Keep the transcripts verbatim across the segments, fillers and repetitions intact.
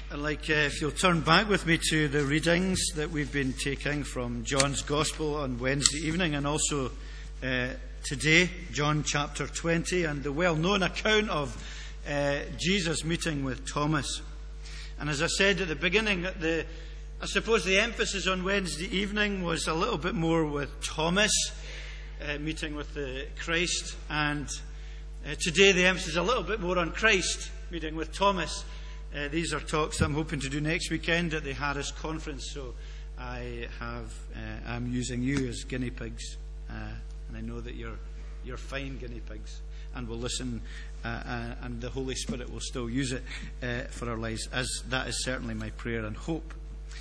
I'd like uh, if you'll turn back with me to the readings that we've been taking from John's Gospel on Wednesday evening, and also uh, today, John chapter twenty, and the well-known account of uh, Jesus meeting with Thomas. And as I said at the beginning, the, I suppose the emphasis on Wednesday evening was a little bit more with Thomas uh, meeting with the Christ, and uh, today the emphasis is a little bit more on Christ meeting with Thomas. Uh, these are talks I'm hoping to do next weekend at the Harris Conference, so I have uh, I'm using you as guinea pigs, uh, and I know that you're you're fine guinea pigs, and will listen, uh, uh, and the Holy Spirit will still use it uh, for our lives, as that is certainly my prayer and hope.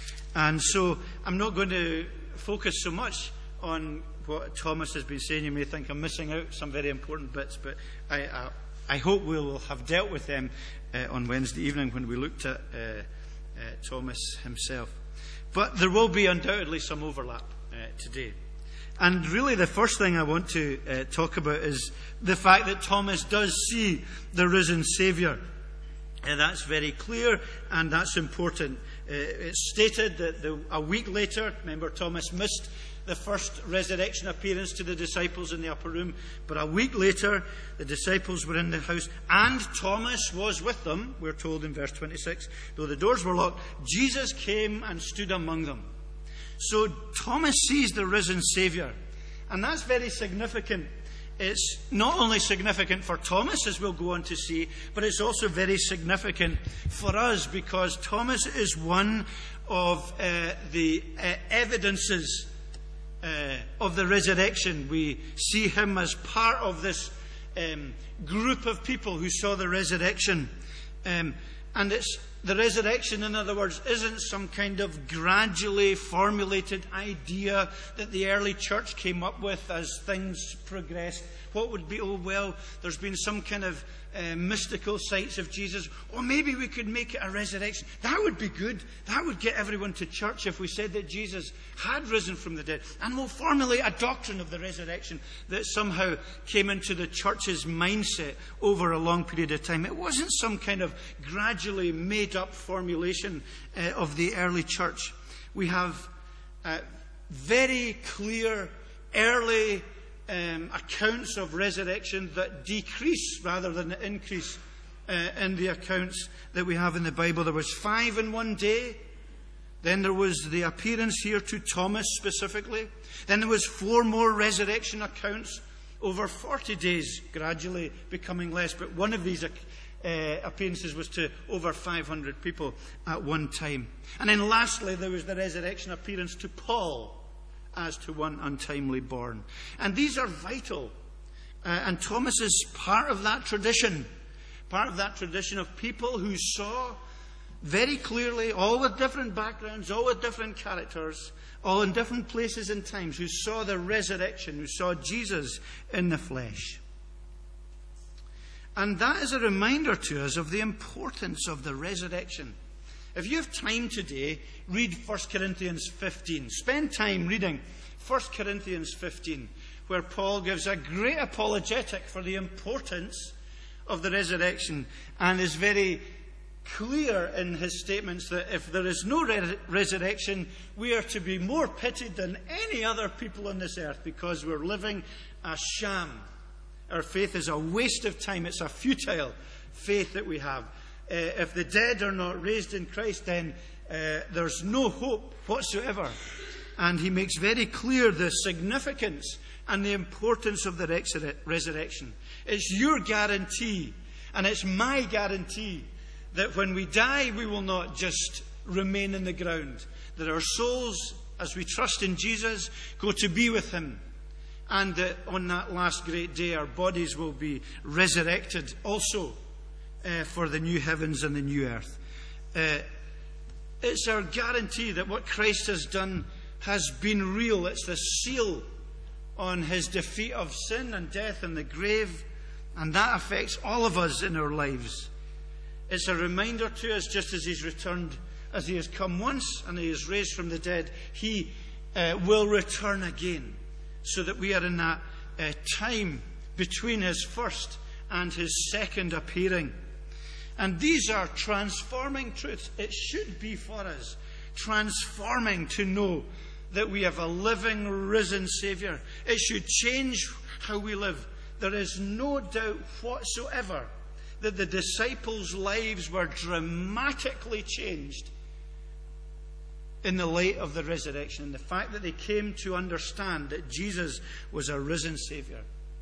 And so I'm not going to focus so much on what Thomas has been saying. You may think I'm missing out some very important bits, but I. I I hope we will have dealt with them uh, on Wednesday evening when we looked at uh, uh, Thomas himself. But there will be undoubtedly some overlap uh, today. And really the first thing I want to uh, talk about is the fact that Thomas does see the risen Saviour. Uh, that's very clear, and that's important. Uh, it's stated that the, a week later, remember Thomas missed the first resurrection appearance to the disciples in the upper room, but a week later the disciples were in the house and Thomas was with them, we're told in verse twenty-six. Though the doors were locked, Jesus came and stood among them. So Thomas sees the risen Saviour, and that's very significant. It's not only significant for Thomas, as we'll go on to see, but it's also very significant for us, because Thomas is one of uh, the uh, evidences Uh, of the resurrection. We see him as part of this um, group of people who saw the resurrection. Um, and it's the resurrection, in other words, isn't some kind of gradually formulated idea that the early church came up with as things progressed. What would be, oh, well, there's been some kind of uh, mystical sights of Jesus, or maybe we could make it a resurrection. That would be good. That would get everyone to church if we said that Jesus had risen from the dead. And we'll formulate a doctrine of the resurrection that somehow came into the church's mindset over a long period of time. It wasn't some kind of gradually made-up formulation uh, of the early church. We have uh, very clear early Um, accounts of resurrection that decrease rather than increase uh, in the accounts that we have in the Bible. There was five in one day. Then there was the appearance here to Thomas specifically. Then there was four more resurrection accounts over forty days, gradually becoming less. But one of these uh, appearances was to over five hundred people at one time. And then lastly, there was the resurrection appearance to Paul, as to one untimely born. And these are vital. Uh, and Thomas is part of that tradition. Part of that tradition of people who saw very clearly, all with different backgrounds, all with different characters, all in different places and times, who saw the resurrection, who saw Jesus in the flesh. And that is a reminder to us of the importance of the resurrection. If you have time today, read First Corinthians fifteen. Spend time reading First Corinthians fifteen, where Paul gives a great apologetic for the importance of the resurrection, and is very clear in his statements that if there is no re- resurrection, we are to be more pitied than any other people on this earth, because we're living a sham. Our faith is a waste of time. It's a futile faith that we have. Uh, if the dead are not raised in Christ, then uh, there's no hope whatsoever. And he makes very clear the significance and the importance of the resur- resurrection. It's your guarantee, and it's my guarantee, that when we die, we will not just remain in the ground. That our souls, as we trust in Jesus, go to be with him. And that on that last great day, our bodies will be resurrected also. Uh, for the new heavens and the new earth. Uh, it's our guarantee that what Christ has done has been real. It's the seal on his defeat of sin and death and the grave, and that affects all of us in our lives. It's a reminder to us, just as he's returned, as he has come once and he is raised from the dead, he uh, will return again, so that we are in that uh, time between his first and his second appearing. And these are transforming truths. It should be for us transforming to know that we have a living, risen Saviour. It should change how we live. There is no doubt whatsoever that the disciples' lives were dramatically changed in the light of the resurrection, and the fact that they came to understand that Jesus was a risen Saviour.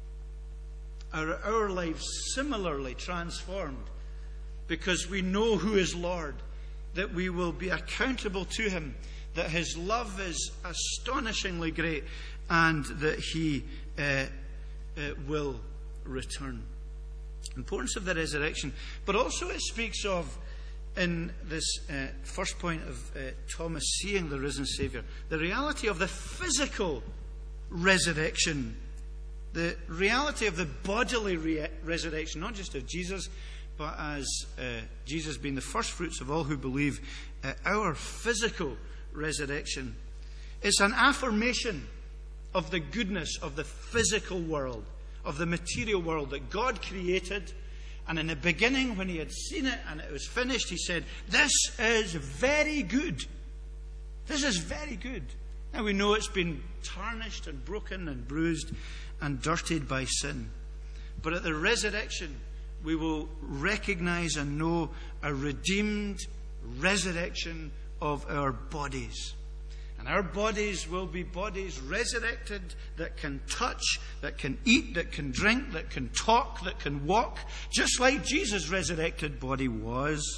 Our, our lives similarly transformed because we know who is Lord, that we will be accountable to Him, that His love is astonishingly great, and that He uh, uh, will return. Importance of the resurrection, but also it speaks of, in this uh, first point of uh, Thomas seeing the risen Saviour, the reality of the physical resurrection, the reality of the bodily re- resurrection, not just of Jesus, but as uh, Jesus being the first fruits of all who believe, uh, our physical resurrection. It's an affirmation of the goodness of the physical world, of the material world that God created. And in the beginning, when He had seen it and it was finished, He said, "This is very good. This is very good." Now we know it's been tarnished and broken and bruised and dirtied by sin. But at the resurrection, we will recognize and know a redeemed resurrection of our bodies. And our bodies will be bodies resurrected that can touch, that can eat, that can drink, that can talk, that can walk, just like Jesus' resurrected body was,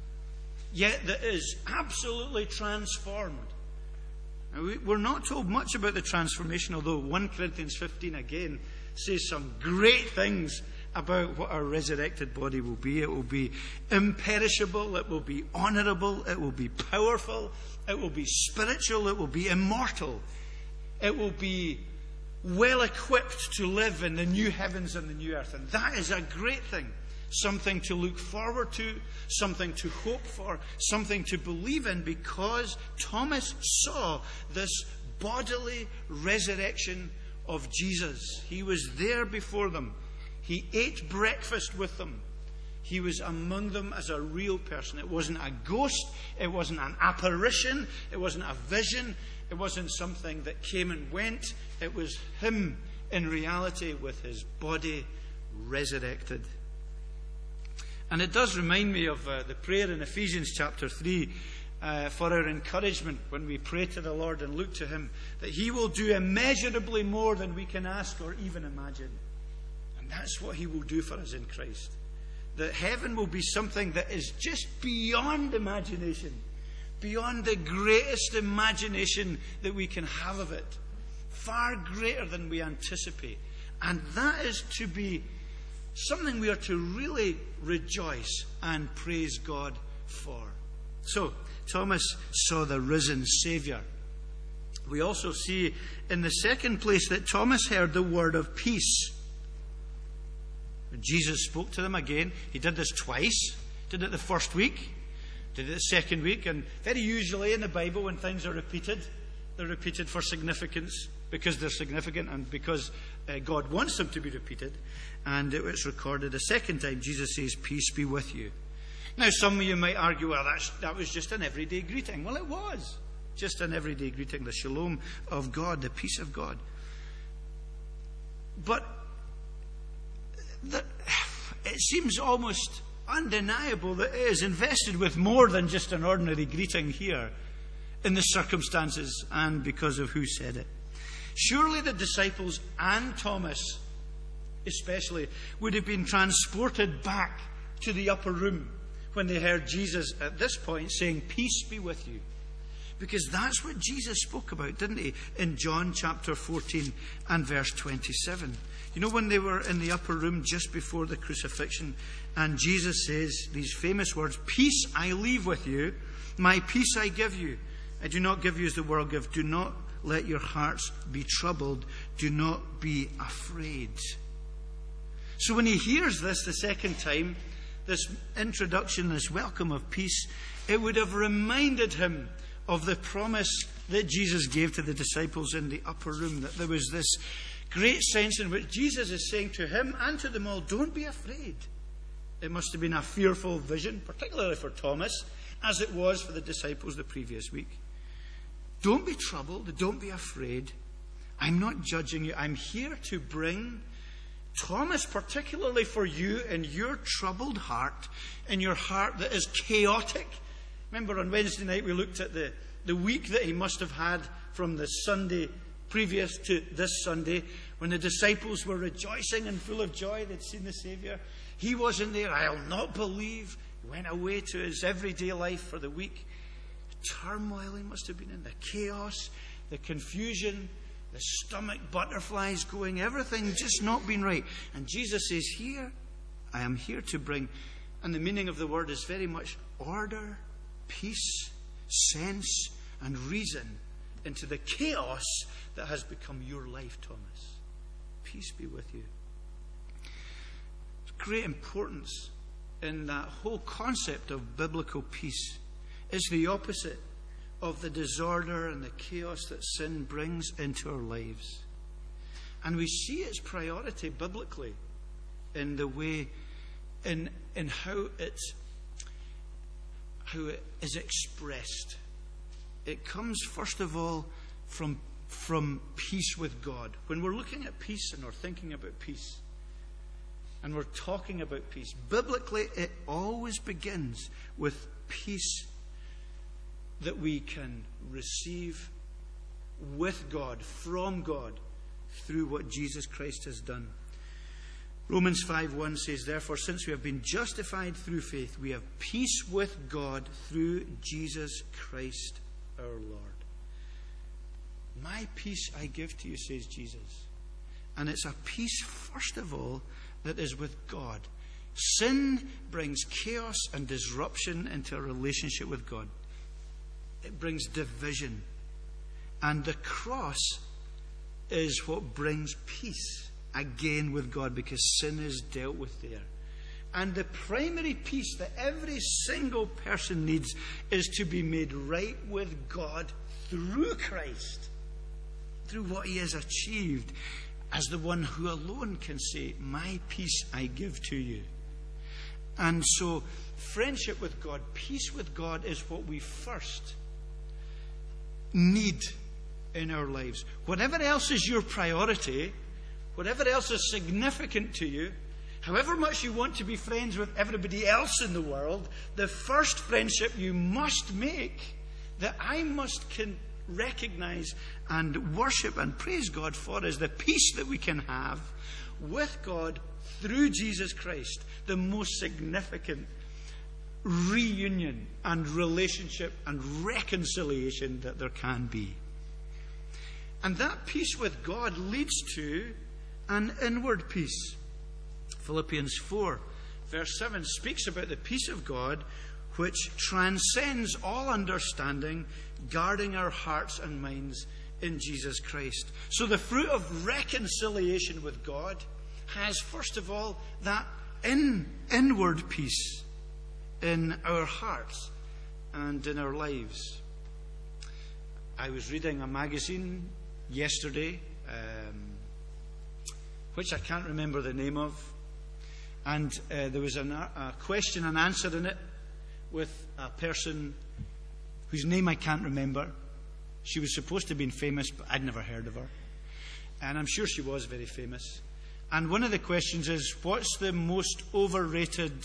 yet that is absolutely transformed. Now, we're not told much about the transformation, although First Corinthians fifteen again says some great things about what our resurrected body will be. It will be imperishable, it will be honourable, it will be powerful, it will be spiritual, it will be immortal. It will be well equipped to live in the new heavens and the new earth. And that is a great thing. Something to look forward to, something to hope for, something to believe in, because Thomas saw this bodily resurrection of Jesus. He was there before them. He ate breakfast with them. He was among them as a real person. It wasn't a ghost. It wasn't an apparition. It wasn't a vision. It wasn't something that came and went. It was Him in reality with His body resurrected. And it does remind me of uh, the prayer in Ephesians chapter three uh, for our encouragement when we pray to the Lord and look to Him, that He will do immeasurably more than we can ask or even imagine. And that's what He will do for us in Christ. That heaven will be something that is just beyond imagination, beyond the greatest imagination that we can have of it, far greater than we anticipate. And that is to be something we are to really rejoice and praise God for. So, Thomas saw the risen Saviour. We also see in the second place that Thomas heard the word of peace. Jesus spoke to them again. He did this twice. Did it the first week, did it the second week, and very usually in the Bible when things are repeated, they're repeated for significance, because they're significant and because uh, God wants them to be repeated. And it was recorded a second time. Jesus says, "Peace be with you." Now some of you might argue, well, that's, that was just an everyday greeting. Well, it was just an everyday greeting, the shalom of God, the peace of God. But that, it seems almost undeniable that it is invested with more than just an ordinary greeting here in the circumstances and because of who said it. Surely the disciples and Thomas especially would have been transported back to the upper room when they heard Jesus at this point saying, "Peace be with you." Because that's what Jesus spoke about, didn't He, in John chapter fourteen and verse twenty-seven. You know, when they were in the upper room just before the crucifixion, and Jesus says these famous words, "Peace I leave with you, my peace I give you. I do not give you as the world gives. Do not let your hearts be troubled. Do not be afraid." So when he hears this the second time, this introduction, this welcome of peace, it would have reminded him of the promise that Jesus gave to the disciples in the upper room, that there was this great sense in which Jesus is saying to him and to them all, don't be afraid. It must have been a fearful vision, particularly for Thomas, as it was for the disciples the previous week. Don't be troubled. Don't be afraid. I'm not judging you. I'm here to bring, Thomas, particularly for you in your troubled heart, in your heart that is chaotic. Remember on Wednesday night we looked at the, the week that he must have had from the Sunday previous to this Sunday, when the disciples were rejoicing and full of joy. They'd seen the Saviour. He wasn't there. I'll not believe. He went away to his everyday life for the week. The turmoil he must have been in, the chaos, the confusion, the stomach butterflies going, everything just not been right. And Jesus says, here, I am here to bring, and the meaning of the word is very much order, peace, sense, and reason into the chaos that has become your life, Thomas. Peace be with you. There's great importance in that whole concept of biblical peace. It's the opposite of the disorder and the chaos that sin brings into our lives. And we see its priority biblically in the way, in, in how it, how it is expressed. It comes, first of all, from, from peace with God. When we're looking at peace and we're thinking about peace, and we're talking about peace, biblically it always begins with peace that we can receive with God, from God, through what Jesus Christ has done. Romans five one says, therefore, since we have been justified through faith, we have peace with God through Jesus Christ our Lord. My peace I give to you, says Jesus. And it's a peace, first of all, that is with God. Sin brings chaos and disruption into a relationship with God. It brings division. And the cross is what brings peace again with God, because sin is dealt with there. And the primary peace that every single person needs is to be made right with God through Christ, through what he has achieved, as the one who alone can say, my peace I give to you. And so friendship with God, peace with God, is what we first need in our lives. Whatever else is your priority, whatever else is significant to you, however much you want to be friends with everybody else in the world, the first friendship you must make, that I must can recognize and worship and praise God for, is the peace that we can have with God through Jesus Christ, the most significant reunion and relationship and reconciliation that there can be. And that peace with God leads to an inward peace. Philippians four, verse seven speaks about the peace of God which transcends all understanding, guarding our hearts and minds in Jesus Christ. So the fruit of reconciliation with God has, first of all, that in, inward peace in our hearts and in our lives. I was reading a magazine yesterday, um, which I can't remember the name of, and uh, there was an, a question and answer in it with a person whose name I can't remember. She was supposed to have been famous, but I'd never heard of her. And I'm sure she was very famous. And one of the questions is, what's the most overrated,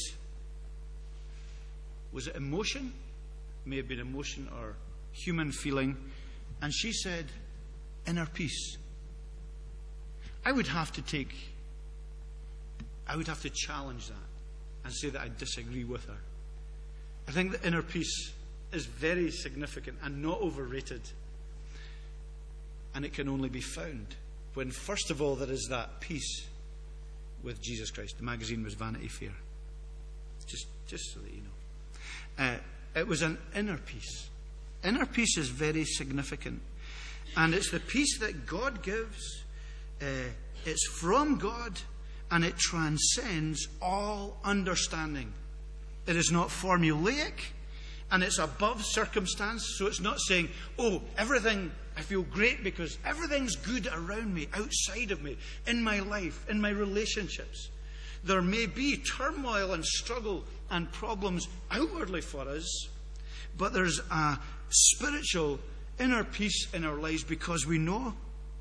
was it emotion? May have been emotion or human feeling. And she said, inner peace. I would have to take, I would have to challenge that and say that I disagree with her. I think that inner peace is very significant and not overrated. And it can only be found when, first of all, there is that peace with Jesus Christ. The magazine was Vanity Fair. Just, just so that you know. Uh, it was an inner peace. Inner peace is very significant. And it's the peace that God gives. Uh, it's from God, and it transcends all understanding. It is not formulaic, and it's above circumstance. So it's not saying, oh, everything, I feel great because everything's good around me, outside of me, in my life, in my relationships. There may be turmoil and struggle and problems outwardly for us, but there's a spiritual inner peace in our lives because we know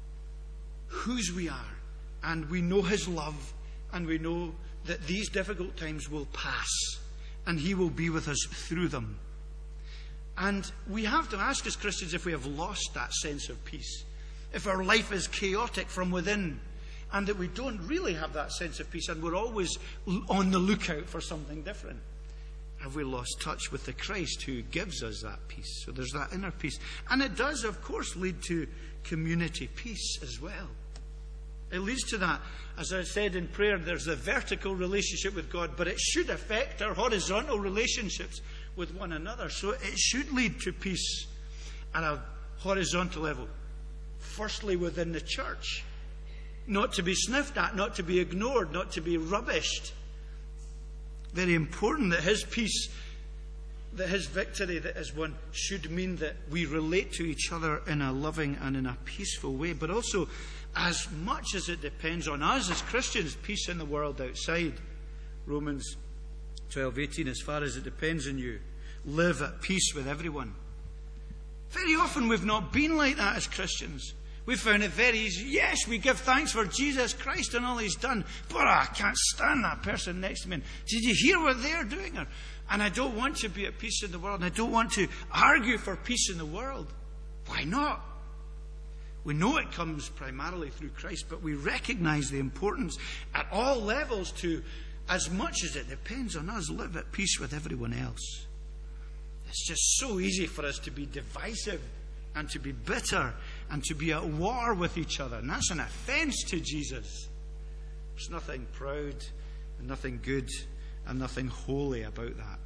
whose we are, and we know His love, and we know that these difficult times will pass, and He will be with us through them. And we have to ask as Christians if we have lost that sense of peace, if our life is chaotic from within, and that we don't really have that sense of peace, and we're always on the lookout for something different. Have we lost touch with the Christ who gives us that peace? So there's that inner peace. And it does, of course, lead to community peace as well. It leads to that. As I said in prayer, there's a vertical relationship with God, but it should affect our horizontal relationships with one another. So it should lead to peace at a horizontal level. Firstly, within the church. Not to be sniffed at, not to be ignored, not to be rubbished. Very important that His peace, that His victory that is won, should mean that we relate to each other in a loving and in a peaceful way. But also, as much as it depends on us as Christians, peace in the world outside. Romans twelve eighteen, as far as it depends on you, live at peace with everyone. Very often we've not been like that as Christians. We found it very easy. Yes, we give thanks for Jesus Christ and all He's done. But I can't stand that person next to me. And did you hear what they're doing? And I don't want to be at peace in the world. And I don't want to argue for peace in the world. Why not? We know it comes primarily through Christ, but we recognize the importance at all levels to, as much as it depends on us, live at peace with everyone else. It's just so easy for us to be divisive and to be bitter and to be at war with each other. And that's an offense to Jesus. There's nothing proud and nothing good and nothing holy about that.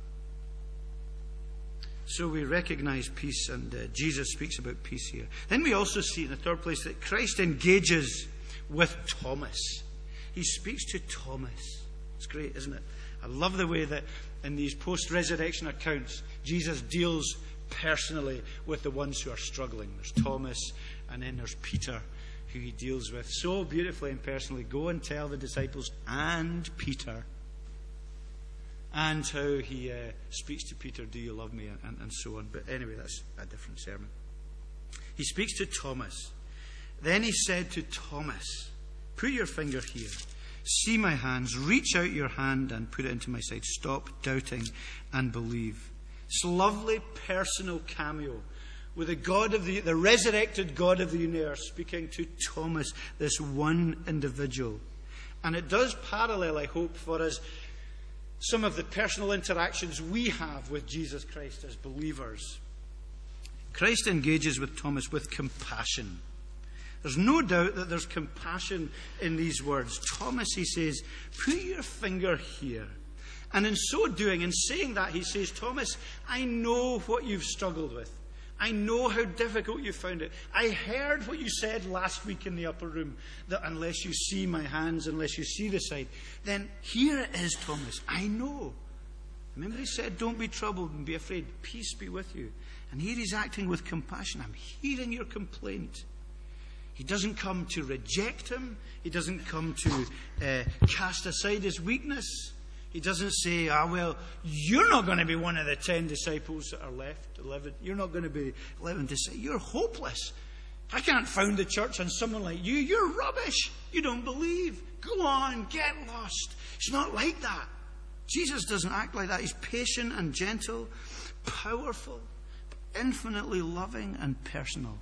So we recognize peace, and uh, Jesus speaks about peace here. Then we also see in the third place that Christ engages with Thomas. He speaks to Thomas. It's great, isn't it? I love the way that in these post-resurrection accounts, Jesus deals personally with the ones who are struggling. There's Thomas, and then there's Peter, who He deals with so beautifully and personally. Go and tell the disciples and Peter. And how He uh, speaks to Peter, do you love me? And, and so on. But anyway, that's a different sermon. He speaks to Thomas. Then He said to Thomas, put your finger here. See my hands. Reach out your hand and put it into my side. Stop doubting and believe. It's a lovely personal cameo with the God of the, the resurrected God of the universe speaking to Thomas, this one individual. And it does parallel, I hope, for us some of the personal interactions we have with Jesus Christ as believers. Christ engages with Thomas with compassion. There's no doubt that there's compassion in these words. Thomas, He says, put your finger here. And in so doing, in saying that, He says, Thomas, I know what you've struggled with. I know how difficult you found it. I heard what you said last week in the upper room, that unless you see my hands, unless you see the side, then here it is, Thomas. I know. Remember He said, don't be troubled and be afraid. Peace be with you. And here He's acting with compassion. I'm hearing your complaint. He doesn't come to reject him. He doesn't come to uh, cast aside his weakness. He doesn't say, ah, well, you're not going to be one of the ten disciples that are left, eleven. You're not going to be eleven to say, you're hopeless. I can't found the church on someone like you. You're rubbish. You don't believe. Go on, get lost. It's not like that. Jesus doesn't act like that. He's patient and gentle, powerful, infinitely loving and personal.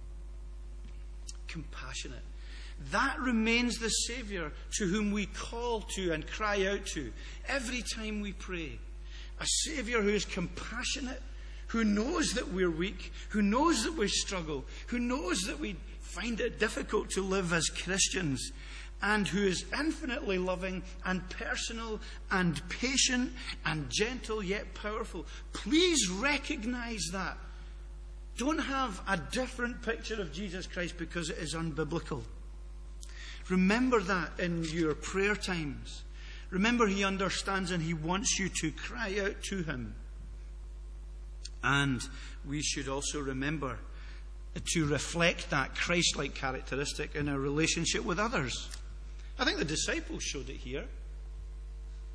Compassionate. That remains the Saviour to whom we call to and cry out to every time we pray. A Saviour who is compassionate, who knows that we're weak, who knows that we struggle, who knows that we find it difficult to live as Christians, and who is infinitely loving and personal and patient and gentle yet powerful. Please recognize that. Don't have a different picture of Jesus Christ because it is unbiblical. Remember that in your prayer times. Remember He understands and He wants you to cry out to Him. And we should also remember to reflect that Christ-like characteristic in our relationship with others. I think the disciples showed it here.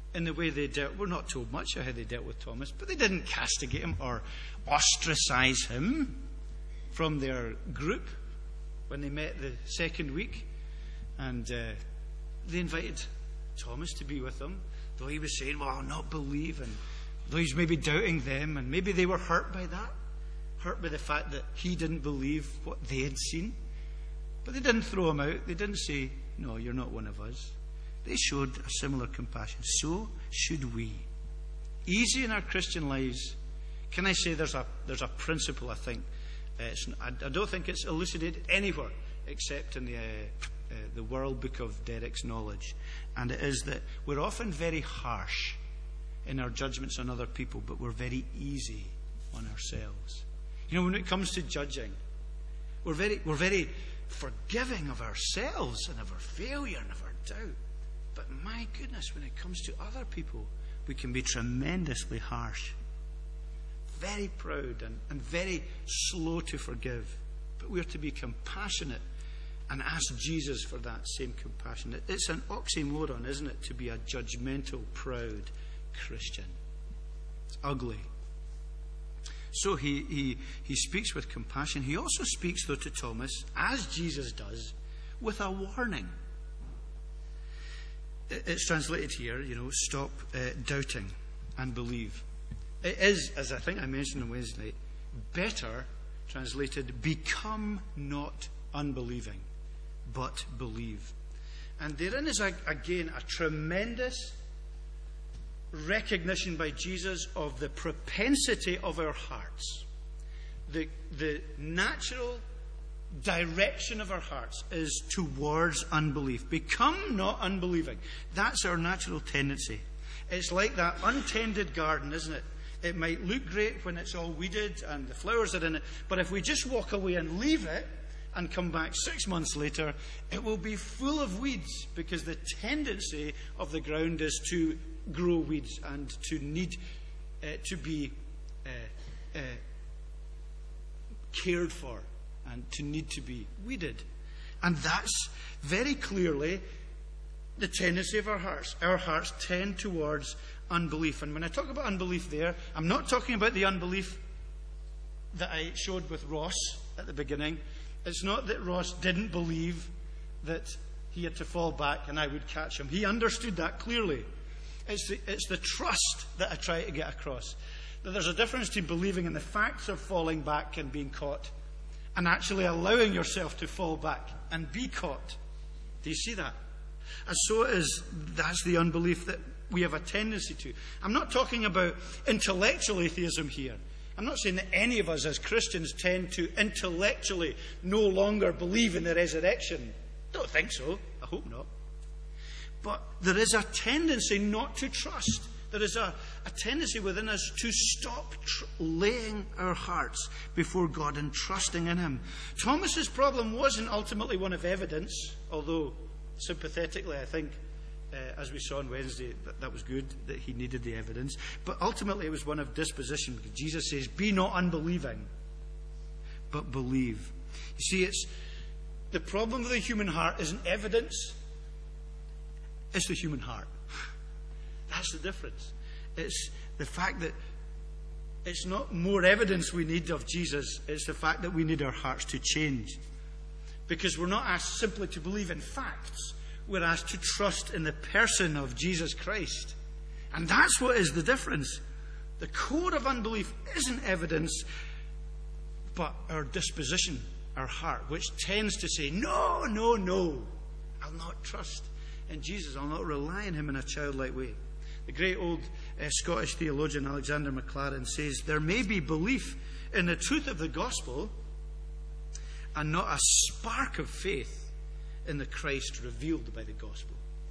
in the way they dealt. We're not told much of how they dealt with Thomas, but they didn't castigate him or ostracize him from their group when they met the second week. And uh, they invited Thomas to be with them, though he was saying, well, I'll not believe, and though he's maybe doubting them, and maybe they were hurt by that, hurt by the fact that he didn't believe what they had seen. But they didn't throw him out. They didn't say, no, you're not one of us. They showed a similar compassion. So should we. Easy in our Christian lives. Can I say there's a there's a principle, I think. Uh, it's, I, I don't think it's elucidated anywhere except in the, uh, uh, the World Book of Derek's Knowledge. And it is that we're often very harsh in our judgments on other people, but we're very easy on ourselves. You know, when it comes to judging, we're very we're very forgiving of ourselves and of our failure and of our doubt. But my goodness, when it comes to other people, we can be tremendously harsh. Very proud and, and very slow to forgive. But we're to be compassionate and ask Jesus for that same compassion. It's an oxymoron, isn't it, to be a judgmental, proud Christian. It's ugly. So he, he, he speaks with compassion. He also speaks, though, to Thomas, as Jesus does, with a warning. It's translated here, you know, stop uh, doubting and believe. It is, as I think I mentioned on Wednesday night, better translated, become not unbelieving, but believe. And therein is, again, a tremendous recognition by Jesus of the propensity of our hearts. The, the natural direction of our hearts is towards unbelief. Become not unbelieving. That's our natural tendency. It's like that untended garden, isn't it? It might look great when it's all weeded and the flowers are in it, but if we just walk away and leave it and come back six months later, it will be full of weeds, because the tendency of the ground is to grow weeds and to need uh, to be uh, uh, cared for and to need to be weeded. And that's very clearly the tendency of our hearts. Our hearts tend towards unbelief. And when I talk about unbelief there, I'm not talking about the unbelief that I showed with Ross at the beginning. It's not that Ross didn't believe that he had to fall back and I would catch him. He understood that clearly. It's the, it's the trust that I try to get across. That there's a difference between believing in the facts of falling back and being caught, and actually allowing yourself to fall back and be caught. Do you see that? And so it is, that's the unbelief that we have a tendency to. I'm not talking about intellectual atheism here. I'm not saying that any of us as Christians tend to intellectually no longer believe in the resurrection. Don't think so. I hope not. But there is a tendency not to trust. There is a, a tendency within us to stop tr- laying our hearts before God and trusting in Him. Thomas's problem wasn't ultimately one of evidence, although sympathetically I think, uh, as we saw on Wednesday, that, that was good, that he needed the evidence. But ultimately it was one of disposition, because Jesus says, be not unbelieving, but believe. You see, it's the problem of the human heart isn't evidence. It's the human heart. That's the difference. It's the fact that it's not more evidence we need of Jesus. It's the fact that we need our hearts to change. Because we're not asked simply to believe in facts. We're asked to trust in the person of Jesus Christ. And that's what is the difference. The core of unbelief isn't evidence, but our disposition, our heart, which tends to say, no, no, no, I'll not trust in Jesus. I'll not rely on Him in a childlike way. The great old uh, Scottish theologian Alexander Maclaren says, there may be belief in the truth of the gospel and not a spark of faith in the Christ revealed by the gospel.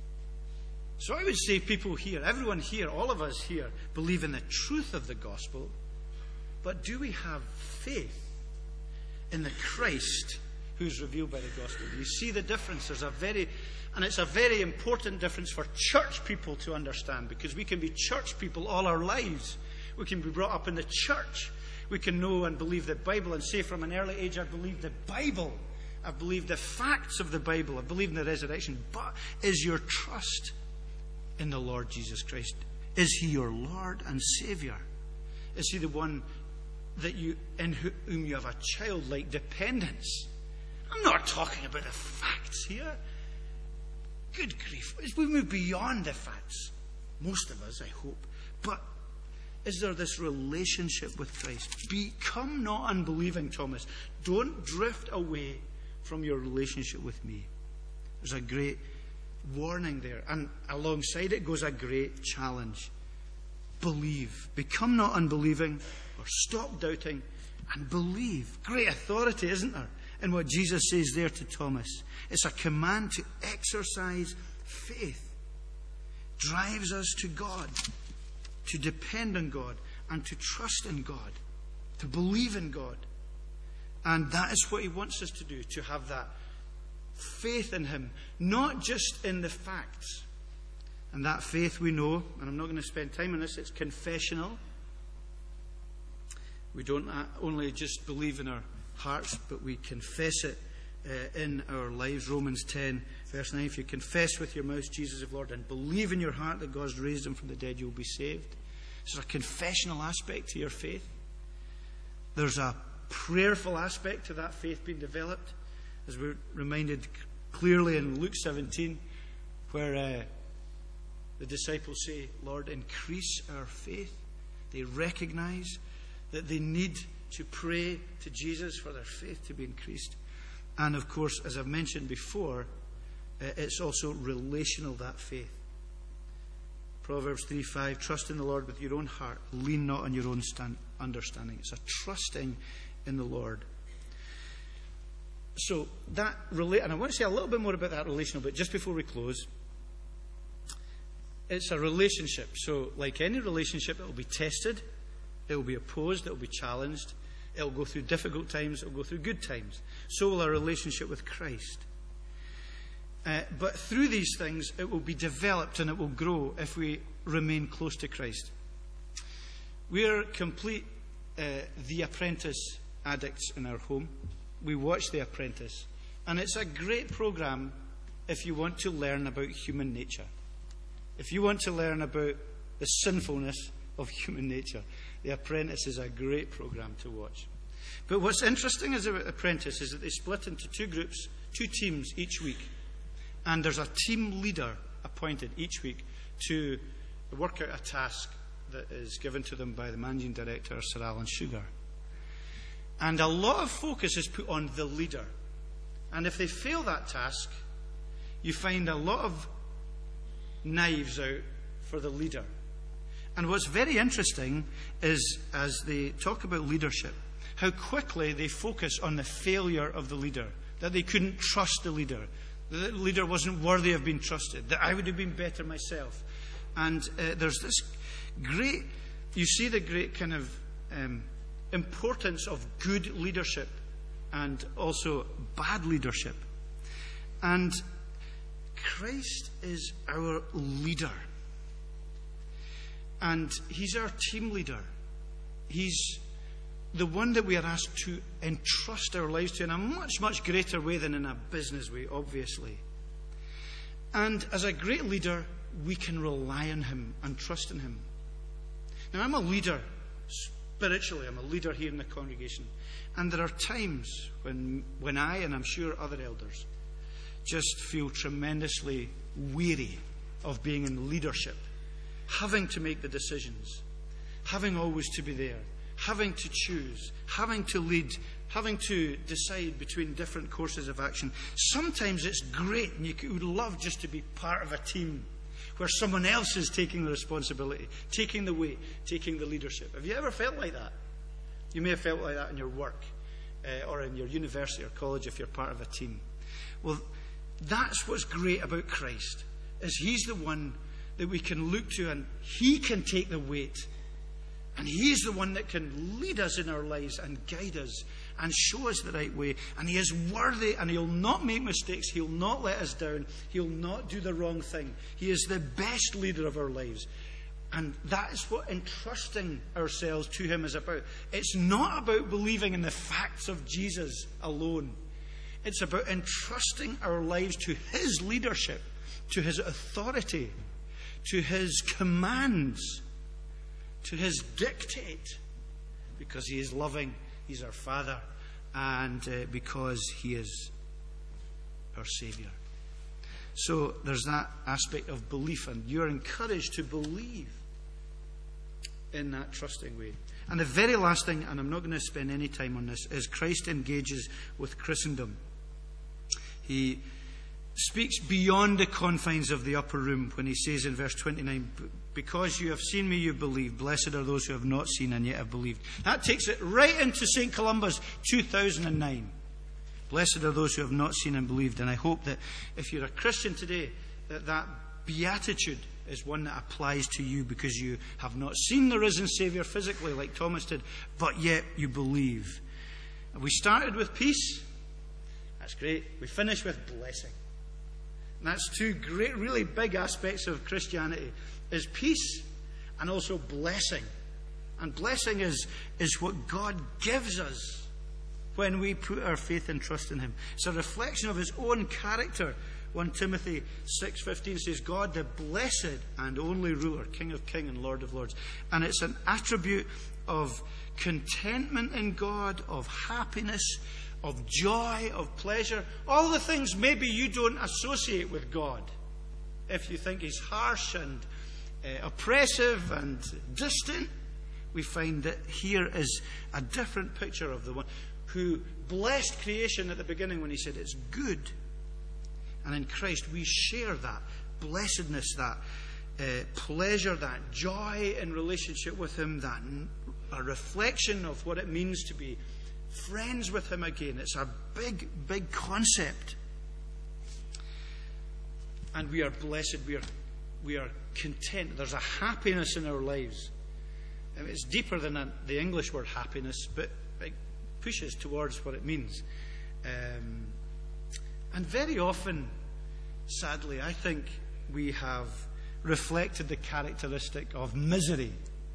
So I would say people here, everyone here, all of us here, believe in the truth of the gospel, but do we have faith in the Christ who's revealed by the gospel? Do you see the difference? There's a very, and it's a very important difference for church people to understand, because we can be church people all our lives. We can be brought up in the church. We can know and believe the Bible and say from an early age, I believe the Bible. I believe the facts of the Bible. I believe in the resurrection. But is your trust in the Lord Jesus Christ? Is he your Lord and Saviour? Is he the one that you, in whom you have a childlike dependence? I'm not talking about the facts here. Good grief. We move beyond the facts. Most of us, I hope. But is there this relationship with Christ? Become not unbelieving, Thomas. Don't drift away from your relationship with me. There's a great warning there. And alongside it goes a great challenge. Believe. Become not unbelieving, or stop doubting and believe. Great authority, isn't there, in what Jesus says there to Thomas. It's a command to exercise faith. Drives us to God, to depend on God, and to trust in God, to believe in God. And that is what he wants us to do, to have that faith in him, not just in the facts. And that faith we know, and I'm not going to spend time on this, it's confessional. We don't only just believe in our hearts, but we confess it uh, in our lives. Romans ten, verse nine, if you confess with your mouth Jesus is Lord and believe in your heart that God's raised him from the dead, you will be saved. There's a confessional aspect to your faith. There's a prayerful aspect to that faith being developed, as we're reminded clearly in Luke seventeen, where uh, the disciples say, Lord, increase our faith. They recognize that they need to pray to Jesus for their faith to be increased. And of course, as I've mentioned before, uh, it's also relational, that faith. Proverbs three five, trust in the Lord with your own heart. Lean not on your own stand, understanding. It's a trusting in the Lord. So that, rela- and I want to say a little bit more about that relational, but just before we close, it's a relationship. So like any relationship, it will be tested, it will be opposed, it will be challenged, it will go through difficult times, it will go through good times. So will our relationship with Christ. Uh, but through these things, it will be developed and it will grow if we remain close to Christ. We are complete uh, The Apprentice addicts in our home. We watch The Apprentice. And it's a great program if you want to learn about human nature. If you want to learn about the sinfulness of human nature, The Apprentice is a great program to watch. But what's interesting is about Apprentice is that they split into two groups, two teams each week. And there's a team leader appointed each week to work out a task that is given to them by the managing director, Sir Alan Sugar. And a lot of focus is put on the leader. And if they fail that task, you find a lot of knives out for the leader. And what's very interesting is, as they talk about leadership, how quickly they focus on the failure of the leader, that they couldn't trust the leader, that the leader wasn't worthy of being trusted, that I would have been better myself. And uh, there's this great, you see the great kind of um, importance of good leadership and also bad leadership. And Christ is our leader. And he's our team leader. He's the one that we are asked to entrust our lives to in a much, much greater way than in a business way, obviously. And as a great leader, we can rely on him and trust in him. Now, I'm a leader spiritually. I'm a leader here in the congregation. And there are times when, when I, and I'm sure other elders, just feel tremendously weary of being in leadership, having to make the decisions, having always to be there, having to choose, having to lead, having to decide between different courses of action. Sometimes it's great and you would love just to be part of a team where someone else is taking the responsibility, taking the weight, taking the leadership. Have you ever felt like that? You may have felt like that in your work uh, or in your university or college if you're part of a team. Well, that's what's great about Christ, is he's the one that we can look to and he can take the weight. And he's the one that can lead us in our lives and guide us and show us the right way. And he is worthy and he'll not make mistakes. He'll not let us down. He'll not do the wrong thing. He is the best leader of our lives. And that is what entrusting ourselves to him is about. It's not about believing in the facts of Jesus alone. It's about entrusting our lives to his leadership, to his authority, to his commands, to his dictate, because he is loving, he's our Father, and uh, because he is our Saviour. So there's that aspect of belief, and you're encouraged to believe in that trusting way. And the very last thing, and I'm not going to spend any time on this, is Christ engages with Christendom. He speaks beyond the confines of the upper room when he says in verse twenty-nine, because you have seen me, you believe. Blessed are those who have not seen and yet have believed. That takes it right into Saint Columba's two thousand nine. Blessed are those who have not seen and believed. And I hope that if you're a Christian today, that that beatitude is one that applies to you, because you have not seen the risen Saviour physically like Thomas did, but yet you believe. And we started with peace. That's great. We finish with blessing. And that's two great, really big aspects of Christianity, is peace and also blessing. And blessing is, is what God gives us when we put our faith and trust in him. It's a reflection of his own character. First Timothy six fifteen says, God, the blessed and only ruler, King of kings and Lord of lords. And it's an attribute of contentment in God, of happiness, of joy, of pleasure. All the things maybe you don't associate with God. If you think he's harsh and uh, oppressive and distant, we find that here is a different picture of the one who blessed creation at the beginning when he said it's good. And in Christ we share that blessedness, that uh, pleasure, that joy in relationship with him, that a reflection of what it means to be friends with him again. It's a big, big concept. And we are blessed. We are, we are content. There's a happiness in our lives. I mean, it's deeper than a, the English word happiness, but it pushes towards what it means. Um, and very often, sadly, I think we have reflected the characteristic of misery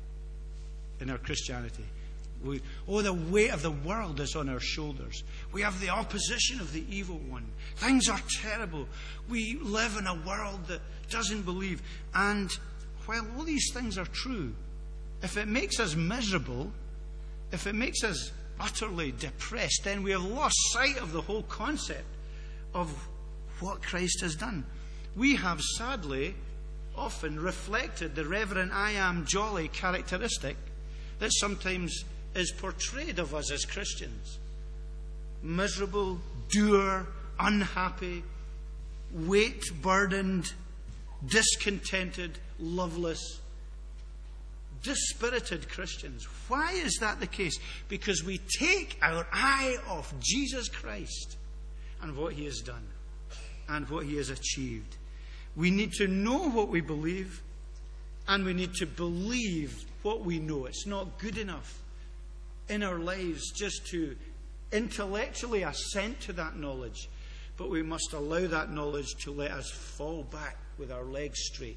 in our Christianity. We, oh, the weight of the world is on our shoulders. We have the opposition of the evil one. Things are terrible. We live in a world that doesn't believe. And while all these things are true, if it makes us miserable, if it makes us utterly depressed, then we have lost sight of the whole concept of what Christ has done. We have sadly often reflected the Reverend I am jolly characteristic that sometimes is portrayed of us as Christians. Miserable, dour, unhappy, weight-burdened, discontented, loveless, dispirited Christians. Why is that the case? Because we take our eye off Jesus Christ and what he has done and what he has achieved. We need to know what we believe, and we need to believe what we know. It's not good enough in our lives just to intellectually assent to that knowledge, but we must allow that knowledge to let us fall back with our legs straight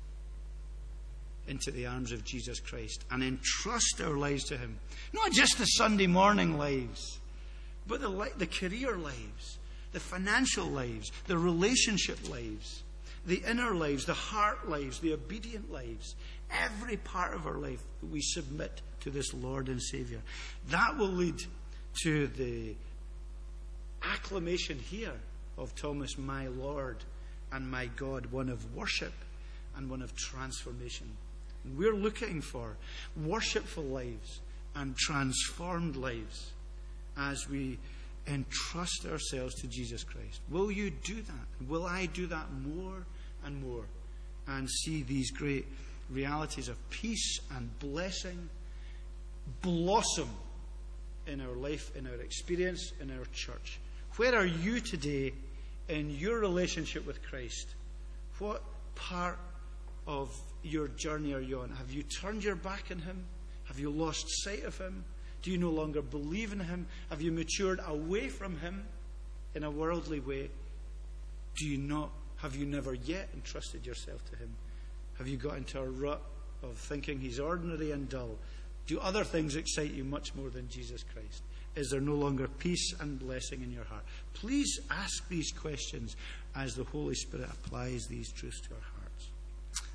into the arms of Jesus Christ and entrust our lives to him. Not just the Sunday morning lives, but the, the career lives, the financial lives, the relationship lives, the inner lives, the heart lives, the obedient lives. Every part of our life we submit to this Lord and Saviour. That will lead to the acclamation here of Thomas, my Lord and my God, one of worship and one of transformation. And we're looking for worshipful lives and transformed lives as we entrust ourselves to Jesus Christ. Will you do that? Will I do that more and more and see these great realities of peace and blessing blossom in our life, in our experience, in our church? Where are you today in your relationship with Christ? What part of your journey are you on? Have you turned your back on him? Have you lost sight of him? Do you no longer believe in him? Have you matured away from him in a worldly way? Do you not? Have you never yet entrusted yourself to him? Have you got into a rut of thinking he's ordinary and dull? Do other things excite you much more than Jesus Christ? Is there no longer peace and blessing in your heart? Please ask these questions as the Holy Spirit applies these truths to our hearts.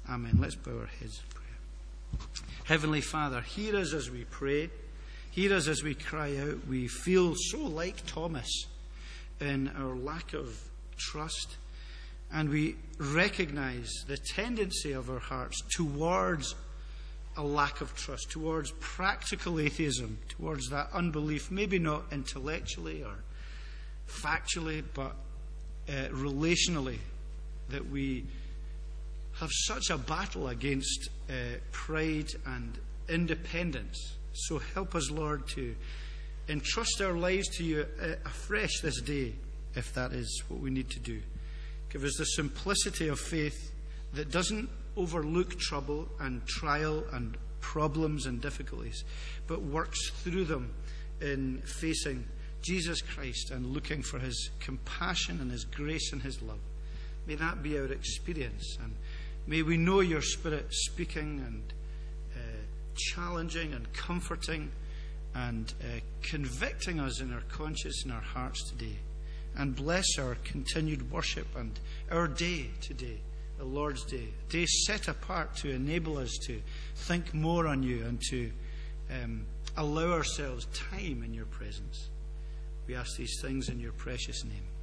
Amen. Let's bow our heads in prayer. Heavenly Father, hear us as we pray. Hear us as we cry out. We feel so like Thomas in our lack of trust. And we recognize the tendency of our hearts towards a lack of trust, towards practical atheism, towards that unbelief, maybe not intellectually or factually, but uh, relationally, that we have such a battle against uh, pride and independence. So help us, Lord, to entrust our lives to you uh, afresh this day, if that is what we need to do. Give us the simplicity of faith that doesn't overlook trouble and trial and problems and difficulties, but works through them in facing Jesus Christ and looking for his compassion and his grace and his love. May that be our experience, and may we know your Spirit speaking and uh, challenging and comforting and uh, convicting us in our conscience and our hearts today. And bless our continued worship and our day today, the Lord's Day, a day set apart to enable us to think more on you and to um, allow ourselves time in your presence. We ask these things in your precious name.